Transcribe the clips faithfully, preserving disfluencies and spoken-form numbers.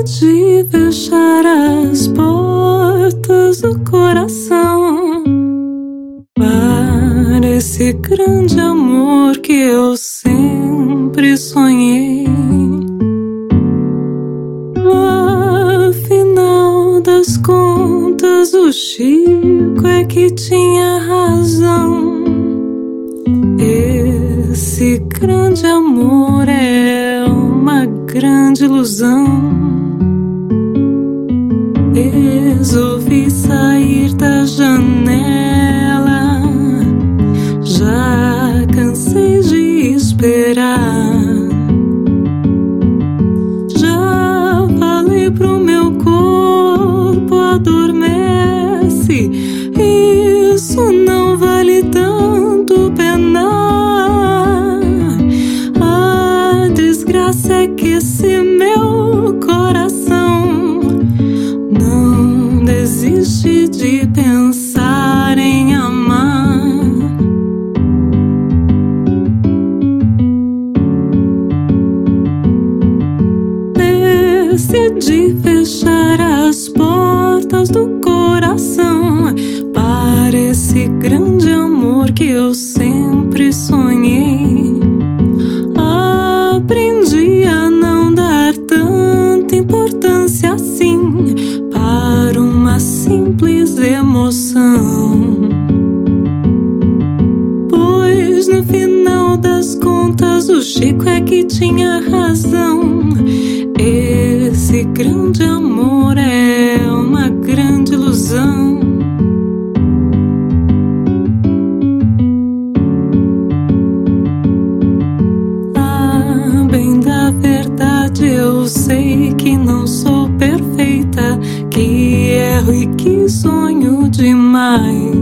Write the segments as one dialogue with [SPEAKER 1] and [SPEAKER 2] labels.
[SPEAKER 1] decidi fechar as portas do coração para esse grande amor que eu sempre sonhei. Afinal das contas, o Chico é que tinha razão. Esse grande amor é uma grande ilusão. Resolvi sair da janela, já cansei de esperar. Já falei pro meu corpo, adormece, isso não vale tanto penar. A desgraça é que esse meu coração não desiste de pensar em amar. Decidi fechar as portas do coração para esse grande amor que eu sempre sonhei. Aprendi a não dar tanta importância assim para uma simples emoção, pois no final das contas o Chico é que tinha razão. Esse grande amor é uma grande ilusão. Ah, bem da verdade eu sei que não sou perfeita, que erro e que sonho demais.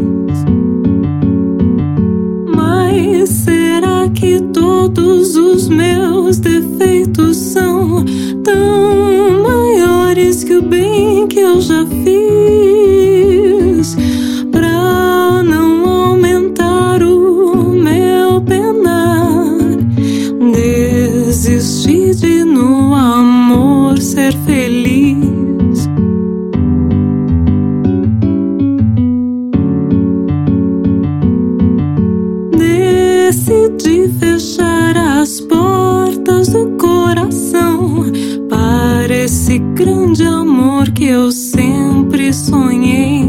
[SPEAKER 1] Mas será que todos os meus defeitos são tão maiores que o bem que eu já fiz? Pra não aumentar o meu penar, desisti de no amor ser feliz. Decidi fechar as portas do coração para esse grande amor que eu sempre sonhei.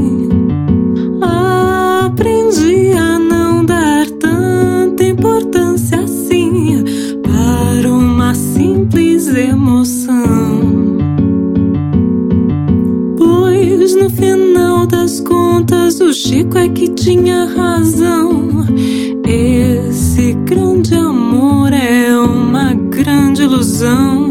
[SPEAKER 1] Aprendi a não dar tanta importância assim para uma simples emoção, pois no final das contas o Chico é que tinha razão. Esse grande amor é uma grande ilusão.